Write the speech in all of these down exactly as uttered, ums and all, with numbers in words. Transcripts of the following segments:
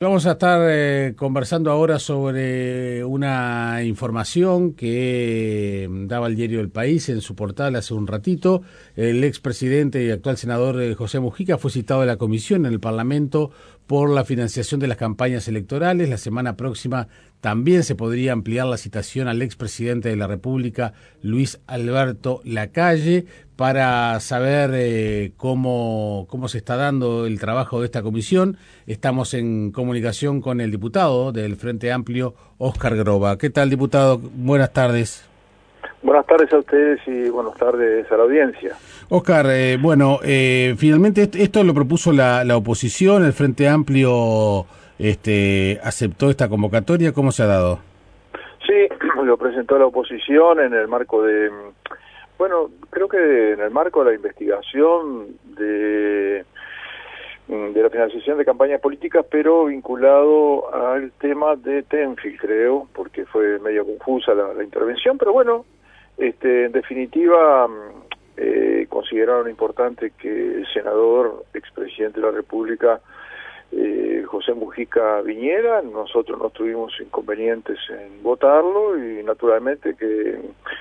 Vamos a estar eh, conversando ahora sobre una información que eh, daba el diario El País en su portal hace un ratito. El expresidente y actual senador eh, José Mujica fue citado a la comisión en el Parlamento por la financiación de las campañas electorales. La semana próxima también se podría ampliar la citación al expresidente de la República, Luis Alberto Lacalle, para saber eh, cómo, cómo se está dando el trabajo de esta comisión. Estamos en comunicación con el diputado del Frente Amplio, Óscar Groba. ¿Qué tal, diputado? Buenas tardes. Buenas tardes a ustedes y buenas tardes a la audiencia. Óscar, eh, bueno, eh, finalmente esto lo propuso la, la oposición, el Frente Amplio este, aceptó esta convocatoria. ¿Cómo se ha dado? Sí, lo presentó la oposición en el marco de, bueno, creo que en el marco de la investigación de, de la financiación de campañas políticas, pero vinculado al tema de Tenfield, creo, porque fue medio confusa la, la intervención, pero bueno, este, en definitiva eh, consideraron importante que el senador, expresidente de la República, Eh, José Mujica viniera. Nosotros no tuvimos inconvenientes en votarlo y naturalmente que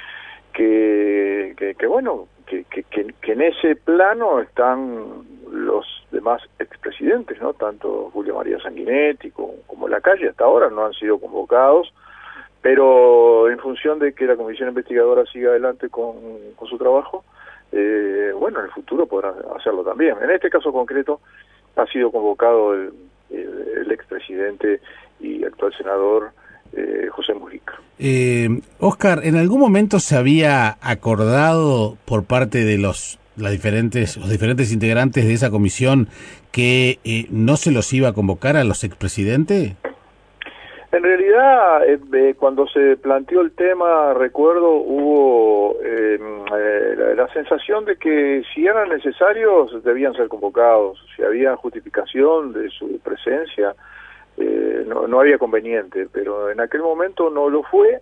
que, que, que bueno que, que, que en ese plano están los demás expresidentes, ¿no? Tanto Julio María Sanguinetti como, como Lacalle hasta ahora no han sido convocados, pero en función de que la comisión investigadora siga adelante con, con su trabajo, eh, bueno, en el futuro podrán hacerlo también. En este caso concreto ha sido convocado el, el, el expresidente y actual senador eh, José Mujica. Eh, Óscar, ¿en algún momento se había acordado por parte de los, las diferentes, los diferentes integrantes de esa comisión que eh, no se los iba a convocar a los expresidentes? En realidad, eh, eh, cuando se planteó el tema, recuerdo, hubo eh, eh, la, la sensación de que si eran necesarios debían ser convocados, si había justificación de su presencia, eh, no, no había conveniente, pero en aquel momento no lo fue.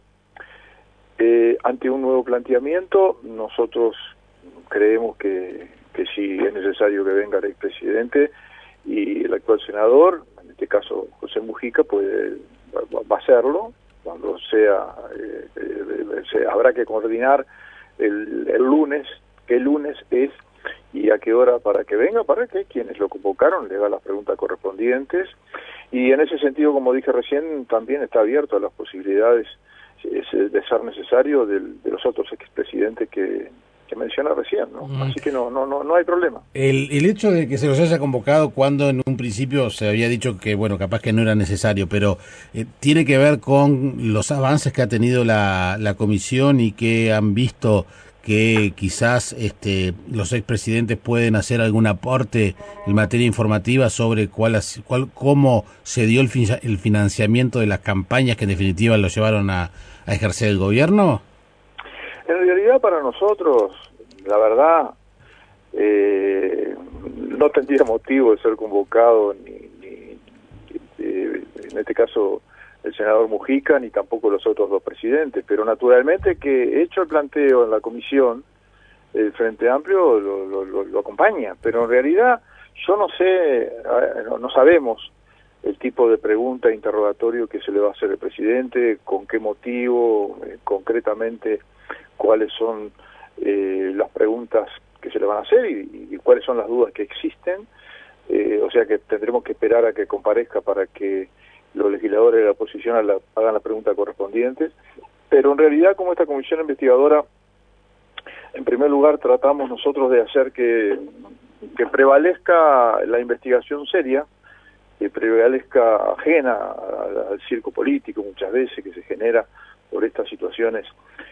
Eh, ante un nuevo planteamiento, nosotros creemos que, que sí es necesario que venga el expresidente y el actual senador, en este caso José Mujica, puede va a hacerlo cuando sea, eh, eh, se, habrá que coordinar el, el lunes, qué lunes es y a qué hora para que venga, para que quienes lo convocaron le hagan las preguntas correspondientes, y en ese sentido, como dije recién, también está abierto a las posibilidades de ser necesario del, de los otros expresidentes que que menciona recién, ¿no? Mm. Así que no no no no hay problema. El, el hecho de que se los haya convocado cuando en un principio se había dicho que, bueno, capaz que no era necesario, pero eh, tiene que ver con los avances que ha tenido la, la comisión y que han visto que quizás este, los expresidentes pueden hacer algún aporte en materia informativa sobre cuál, cuál cómo se dio el, fin, el financiamiento de las campañas que en definitiva lo llevaron a, a ejercer el gobierno. En realidad para nosotros, la verdad, eh, no tendría motivo de ser convocado ni, ni eh, en este caso el senador Mujica, ni tampoco los otros dos presidentes, pero naturalmente que hecho el planteo en la comisión, el Frente Amplio lo, lo, lo, lo acompaña, pero en realidad yo no sé, no, no sabemos el tipo de pregunta e interrogatorio que se le va a hacer al presidente, con qué motivo, eh, concretamente cuáles son eh, las preguntas que se le van a hacer y, y cuáles son las dudas que existen, eh, o sea que tendremos que esperar a que comparezca para que los legisladores de la oposición la, hagan las preguntas correspondientes, pero en realidad como esta comisión investigadora, en primer lugar tratamos nosotros de hacer que, que prevalezca la investigación seria, que prevalezca ajena al, al circo político muchas veces que se genera por estas situaciones,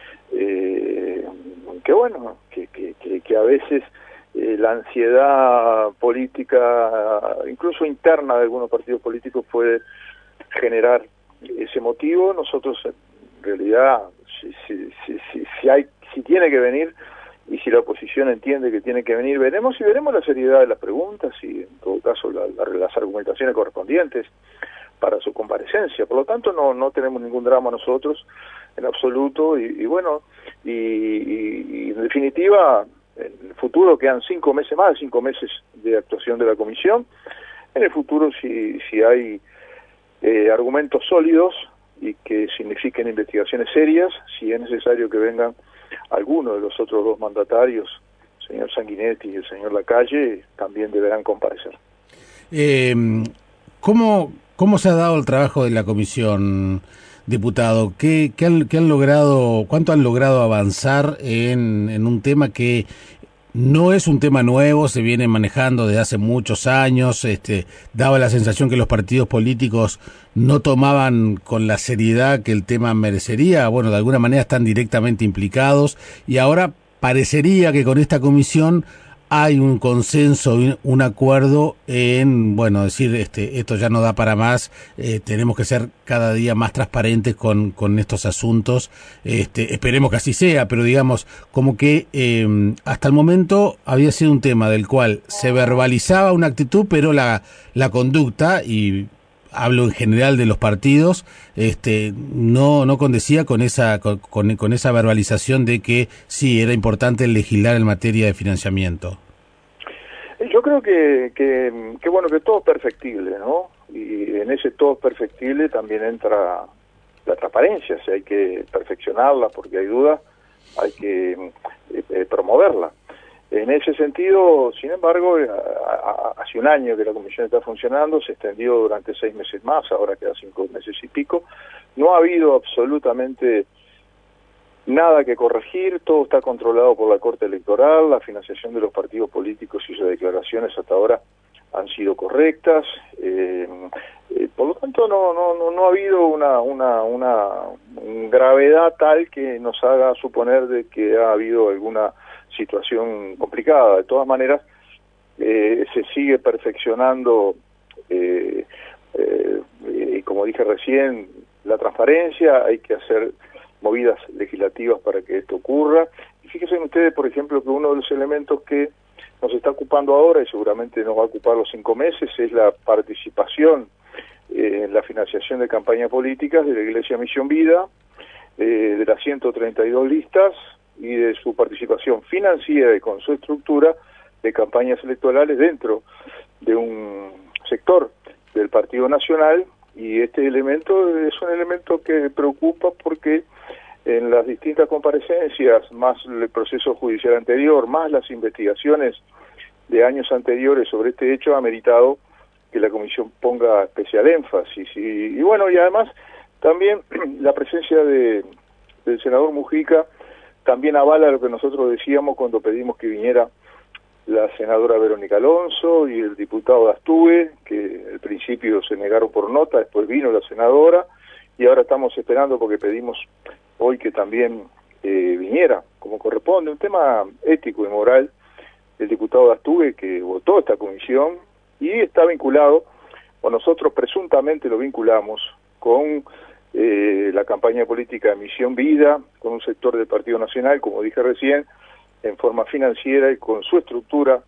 eh, que bueno, que, que, que, que a veces eh, la ansiedad política, incluso interna de algunos partidos políticos, puede generar ese motivo. Nosotros en realidad, si, si, si, si, si hay, si tiene que venir y si la oposición entiende que tiene que venir, veremos y veremos la seriedad de las preguntas y en todo caso la, la, las argumentaciones correspondientes para su comparecencia. Por lo tanto no no tenemos ningún drama nosotros en absoluto y, y bueno y, y, y en definitiva en el futuro quedan cinco meses más, cinco meses de actuación de la comisión. En el futuro si si hay eh, argumentos sólidos y que signifiquen investigaciones serias. Si es necesario que vengan algunos de los otros dos mandatarios, el señor Sanguinetti y el señor Lacalle, también deberán comparecer. Eh, ¿cómo, ¿Cómo se ha dado el trabajo de la comisión, diputado? ¿Qué, qué, han, qué han logrado, cuánto han logrado avanzar en, en un tema que no es un tema nuevo, se viene manejando desde hace muchos años? Este, daba la sensación que los partidos políticos no tomaban con la seriedad que el tema merecería. Bueno, de alguna manera están directamente implicados y ahora parecería que con esta comisión hay un consenso, un acuerdo en, bueno, decir, este, esto ya no da para más, eh, tenemos que ser cada día más transparentes con, con estos asuntos. Este, esperemos que así sea, pero digamos, como que eh, hasta el momento había sido un tema del cual se verbalizaba una actitud, pero la, la conducta, y hablo en general de los partidos, este, no, no condecía con esa, con, con esa verbalización de que sí, era importante legislar en materia de financiamiento. Yo creo que, que, que bueno, que todo es perfectible, ¿no? Y en ese todo es perfectible también entra la transparencia. O sea, hay que perfeccionarla porque hay dudas, hay que eh, promoverla. En ese sentido, sin embargo, a, a, hace un año que la comisión está funcionando, se extendió durante seis meses más, ahora queda cinco meses y pico. No ha habido absolutamente nada que corregir, todo está controlado por la Corte Electoral, la financiación de los partidos políticos y sus declaraciones hasta ahora han sido correctas. Eh, eh, por lo tanto, no, no, no, no ha habido una, una, una gravedad tal que nos haga suponer de que ha habido alguna situación complicada. De todas maneras, eh, se sigue perfeccionando, eh, eh, y como dije recién, la transparencia. Hay que hacer movidas legislativas para que esto ocurra. Y fíjense ustedes, por ejemplo, que uno de los elementos que nos está ocupando ahora, y seguramente nos va a ocupar los cinco meses, es la participación eh, en la financiación de campañas políticas de la Iglesia Misión Vida, eh, de las ciento treinta y dos listas, y de su participación financiera y con su estructura de campañas electorales dentro de un sector del Partido Nacional. Y este elemento es un elemento que preocupa porque en las distintas comparecencias, más el proceso judicial anterior, más las investigaciones de años anteriores sobre este hecho, ha meritado que la comisión ponga especial énfasis. Y, y bueno, y además también la presencia de, del senador Mujica también avala lo que nosotros decíamos cuando pedimos que viniera la senadora Verónica Alonso y el diputado Dastúe, que al principio se negaron por nota, después vino la senadora, y ahora estamos esperando porque pedimos hoy que también eh, viniera, como corresponde, un tema ético y moral, el diputado Dastúe, que votó esta comisión y está vinculado, o nosotros presuntamente lo vinculamos, con eh, la campaña política de Misión Vida, con un sector del Partido Nacional, como dije recién, en forma financiera y con su estructura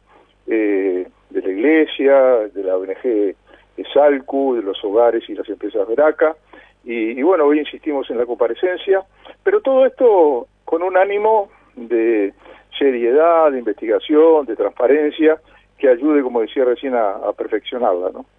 eh, de la Iglesia, de la O N G de Salcu, de los hogares y las empresas Veraca. Y, y bueno, hoy insistimos en la comparecencia, pero todo esto con un ánimo de seriedad, de investigación, de transparencia, que ayude, como decía recién, a, a perfeccionarla, ¿no?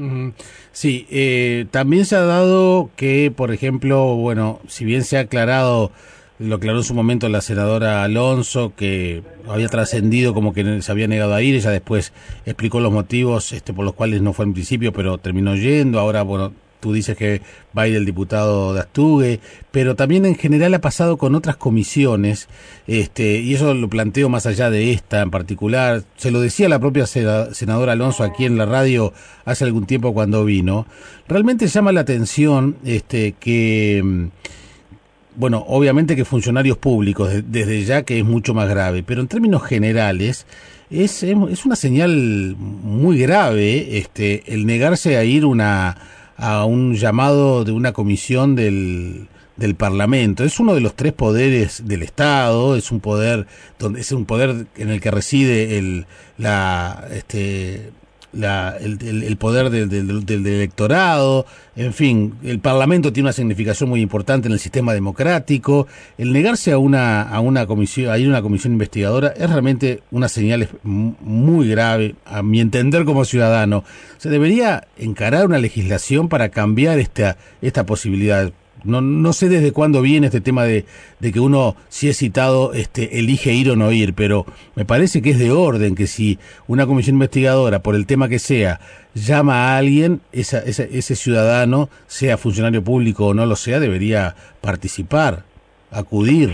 Sí, eh, también se ha dado que, por ejemplo, bueno, si bien se ha aclarado, lo aclaró en su momento la senadora Alonso, que había trascendido como que se había negado a ir, ella después explicó los motivos este, por los cuales no fue en principio, pero terminó yendo. Ahora, bueno, tú dices que va a ir el diputado Dastúe, pero también en general ha pasado con otras comisiones, este, y eso lo planteo más allá de esta en particular. Se lo decía la propia senadora Alonso aquí en la radio hace algún tiempo cuando vino. Realmente llama la atención este, que, bueno, obviamente que funcionarios públicos, desde ya que es mucho más grave, pero en términos generales es, es una señal muy grave este, el negarse a ir una a un llamado de una comisión del, del Parlamento. Es uno de los tres poderes del Estado, es un poder donde es un poder en el que reside el la este la, el, el, el poder del, del, del electorado, en fin, el Parlamento tiene una significación muy importante en el sistema democrático. El negarse a una a una comisión, a ir a una comisión investigadora es realmente una señal muy grave, a mi entender como ciudadano. Se debería encarar una legislación para cambiar esta esta posibilidad. No, no sé desde cuándo viene este tema de, de que uno, si es citado, este, elige ir o no ir, pero me parece que es de orden que si una comisión investigadora, por el tema que sea, llama a alguien, esa, esa, ese ciudadano, sea funcionario público o no lo sea, debería participar, acudir.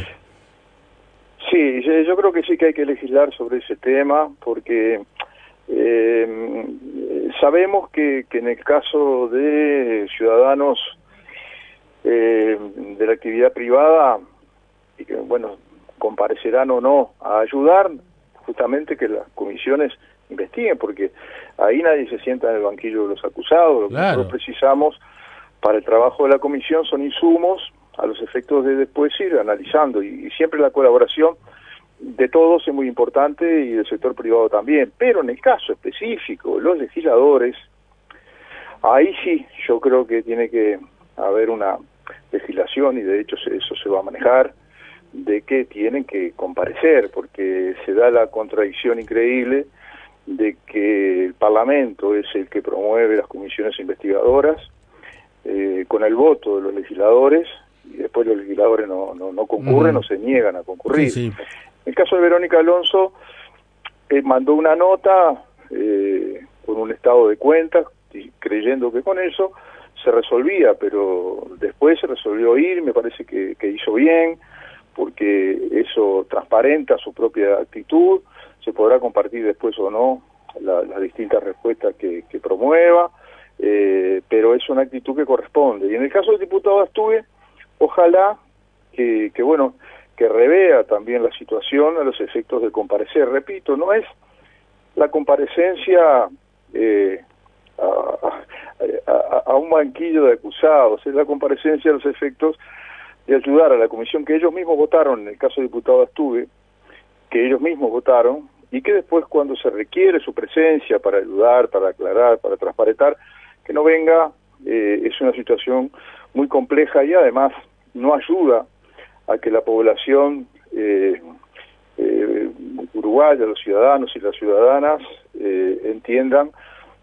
Sí, yo creo que sí que hay que legislar sobre ese tema, porque eh, sabemos que, que en el caso de ciudadanos Eh, de la actividad privada, y que bueno, comparecerán o no a ayudar justamente que las comisiones investiguen, porque ahí nadie se sienta en el banquillo de los acusados. Lo que claro. nosotros precisamos para el trabajo de la comisión son insumos a los efectos de después ir analizando, y, y siempre la colaboración de todos es muy importante, y del sector privado también, pero en el caso específico, los legisladores, ahí sí, yo creo que tiene que haber una legislación, y de hecho eso se va a manejar, de que tienen que comparecer, porque se da la contradicción increíble de que el Parlamento es el que promueve las comisiones investigadoras eh, con el voto de los legisladores, y después los legisladores no, no, no concurren, uh-huh. o se niegan a concurrir. Sí, sí. En el caso de Verónica Alonso, eh, mandó una nota eh, con un estado de cuentas, y creyendo que con eso se resolvía, pero después se resolvió ir, me parece que, que hizo bien, porque eso transparenta su propia actitud, se podrá compartir después o no la, las distintas respuestas que, que promueva, eh, pero es una actitud que corresponde. Y en el caso del diputado Astugue, ojalá que, que bueno, que revea también la situación a los efectos de comparecer. Repito, no es la comparecencia eh, a, a, a un banquillo de acusados, es la comparecencia a los efectos de ayudar a la comisión que ellos mismos votaron, en el caso del diputado Astugue, que ellos mismos votaron, y que después, cuando se requiere su presencia para ayudar, para aclarar, para transparentar, que no venga, eh, es una situación muy compleja, y además no ayuda a que la población eh, eh, uruguaya, los ciudadanos y las ciudadanas eh, entiendan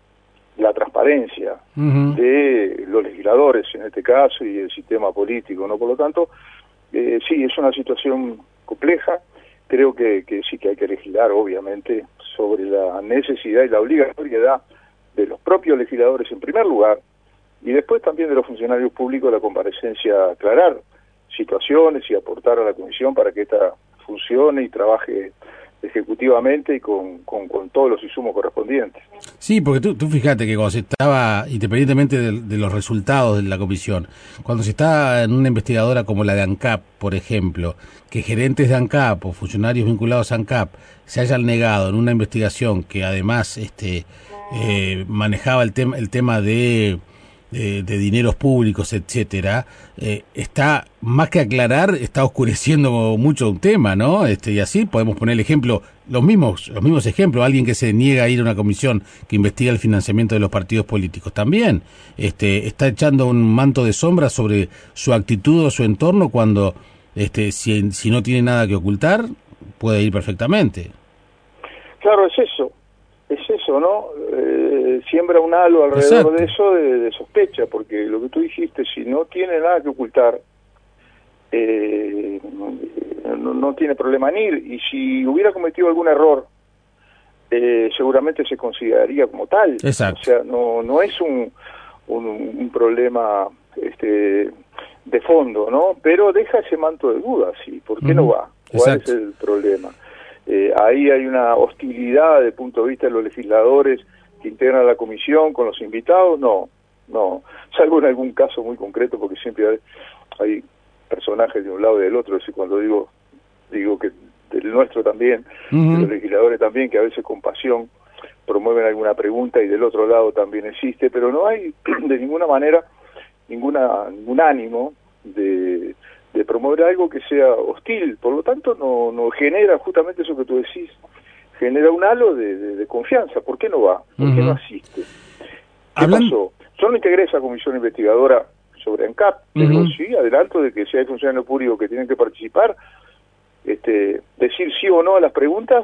la transparencia uh-huh. de los legisladores en este caso y el sistema político, ¿no? Por lo tanto, eh, sí, es una situación compleja. Creo que, que sí que hay que legislar, obviamente, sobre la necesidad y la obligatoriedad de los propios legisladores en primer lugar, y después también de los funcionarios públicos, la comparecencia, aclarar situaciones y aportar a la comisión para que esta funcione y trabaje ejecutivamente y con, con, con todos los insumos correspondientes. Sí, porque tú, tú fíjate que cuando se estaba, independientemente de, de los resultados de la comisión, cuando se está en una investigadora como la de ANCAP, por ejemplo, que gerentes de ANCAP o funcionarios vinculados a ANCAP se hayan negado en una investigación que además este eh, manejaba el tema el tema de De, de dineros públicos, etcétera, eh, está más que aclarar, está oscureciendo mucho un tema, ¿no? Este, y así podemos poner el ejemplo, los mismos, los mismos ejemplos, alguien que se niega a ir a una comisión que investiga el financiamiento de los partidos políticos, también este, está echando un manto de sombra sobre su actitud o su entorno, cuando este, si, si no tiene nada que ocultar, puede ir perfectamente. Claro, es eso. Es eso, ¿no? Eh, siembra un halo alrededor Exacto. de eso de, de sospecha, porque lo que tú dijiste, si no tiene nada que ocultar, eh, no, no tiene problema en ir, y si hubiera cometido algún error, eh, seguramente se consideraría como tal. Exacto. O sea, no no es un, un, un problema este, de fondo, ¿no? Pero deja ese manto de dudas, ¿sí? ¿Por qué uh-huh. no va? ¿Cuál Exacto. es el problema? Eh, ahí hay una hostilidad desde el punto de vista de los legisladores que integran la comisión con los invitados, no, no, salvo en algún caso muy concreto, porque siempre hay, hay personajes de un lado y del otro, es decir, cuando digo digo que del nuestro también, uh-huh. de los legisladores también, que a veces con pasión promueven alguna pregunta, y del otro lado también existe, pero no hay de ninguna manera ninguna ningún ánimo de de promover algo que sea hostil. Por lo tanto, no, no genera justamente eso que tú decís, genera un halo de, de, de confianza. ¿Por qué no va? ¿Por qué uh-huh. no asiste? ¿Qué Hablan... pasó? Yo no integré esa comisión investigadora sobre ANCAP, pero uh-huh. sí adelanto de que si hay funcionarios públicos que tienen que participar, este, decir sí o no a las preguntas,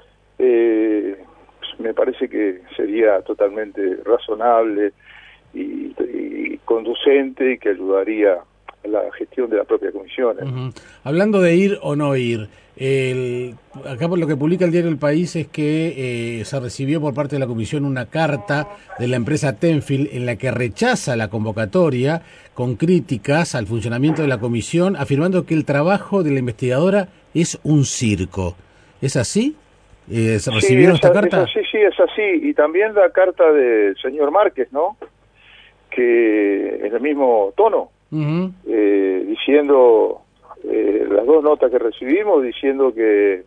eh, pues me parece que sería totalmente razonable y, y conducente y que ayudaría a la gestión de la propia comisión. Uh-huh. Hablando de ir o no ir, el, acá por lo que publica el diario El País es que eh, se recibió por parte de la comisión una carta de la empresa Tenfield en la que rechaza la convocatoria con críticas al funcionamiento de la comisión, afirmando que el trabajo de la investigadora es un circo. ¿Es así? Eh, ¿Se recibieron sí, esa, esta carta? Esa, sí, sí, es así. Y también la carta del señor Márquez, ¿no? Que en el mismo tono, uh-huh. eh, diciendo... Eh, las dos notas que recibimos diciendo que,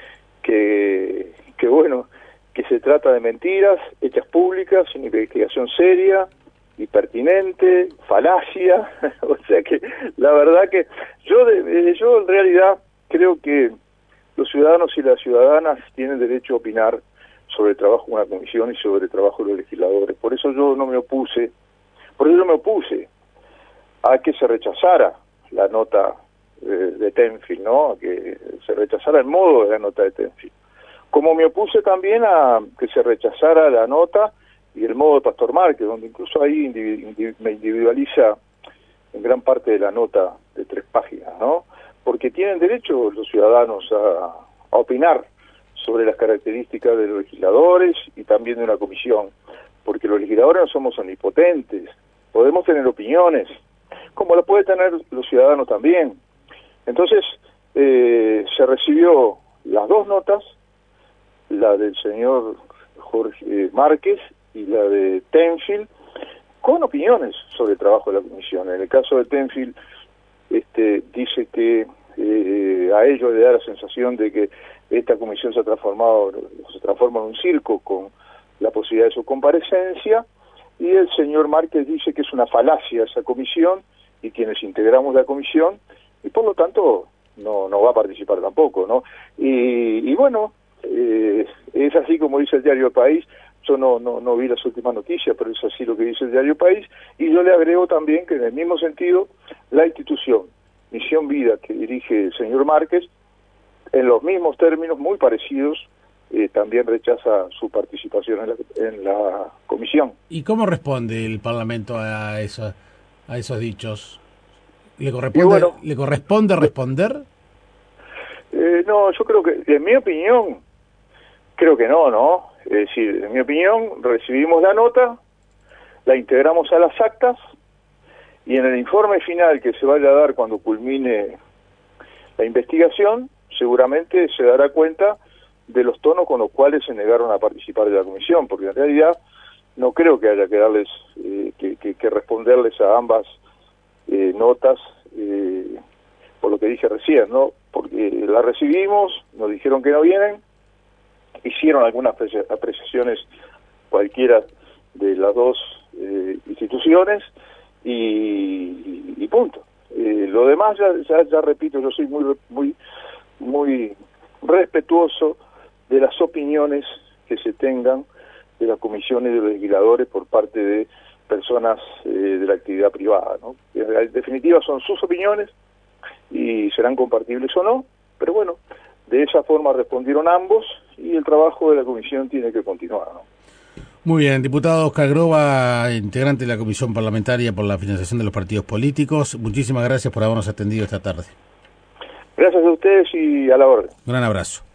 que que bueno, que se trata de mentiras hechas públicas, una investigación seria y pertinente, falacia. O sea que la verdad que yo de, yo en realidad creo que los ciudadanos y las ciudadanas tienen derecho a opinar sobre el trabajo de una comisión y sobre el trabajo de los legisladores. Por eso yo no me opuse, por eso yo me opuse a que se rechazara la nota de, de Tenfield, ¿no? Que se rechazara el modo de la nota de Tenfield. Como me opuse también a que se rechazara la nota y el modo de Pastor Márquez, donde incluso ahí individu me individualiza en gran parte de la nota de tres páginas, ¿no? Porque tienen derecho los ciudadanos a, a opinar sobre las características de los legisladores y también de una comisión, porque los legisladores no somos omnipotentes, podemos tener opiniones, como lo pueden tener los ciudadanos también. Entonces, eh, se recibió las dos notas, la del señor Jorge eh, Márquez y la de Tenfield, con opiniones sobre el trabajo de la comisión. En el caso de Tenfield, este, dice que eh, a ellos le da la sensación de que esta comisión se ha transformado, se transforma en un circo con la posibilidad de su comparecencia, y el señor Márquez dice que es una falacia esa comisión y quienes integramos la comisión, y por lo tanto no, no va a participar tampoco, ¿no? Y, y bueno, eh, es así como dice el diario El País. Yo no, no, no vi las últimas noticias, pero es así lo que dice el diario País, y yo le agrego también que en el mismo sentido, la institución Misión Vida que dirige el señor Márquez, en los mismos términos, muy parecidos, eh, también rechaza su participación en la, en la comisión. ¿Y cómo responde el Parlamento a, esa, a esos dichos? ¿Le corresponde, bueno, ¿le corresponde responder? Eh, no, yo creo que, en mi opinión, creo que no, ¿no? Es decir, en mi opinión, recibimos la nota, la integramos a las actas, y en el informe final que se vaya a dar cuando culmine la investigación, seguramente se dará cuenta de los tonos con los cuales se negaron a participar de la comisión, porque en realidad no creo que haya que darles, eh, que, que, que responderles a ambas eh, notas, eh, por lo que dije recién, ¿no? Porque la recibimos, nos dijeron que no vienen, hicieron algunas apreciaciones cualquiera de las dos eh, instituciones y, y punto. Eh, lo demás, ya, ya, ya repito, yo soy muy, muy, muy respetuoso de las opiniones que se tengan de las comisiones de los legisladores por parte de personas eh, de la actividad privada, ¿no? En definitiva son sus opiniones y serán compartibles o no, pero bueno, de esa forma respondieron ambos y el trabajo de la comisión tiene que continuar, ¿no? Muy bien, diputado Oscar Groba, integrante de la Comisión Parlamentaria por la Financiación de los Partidos Políticos, muchísimas gracias por habernos atendido esta tarde. Gracias a ustedes y a la orden. Un gran abrazo.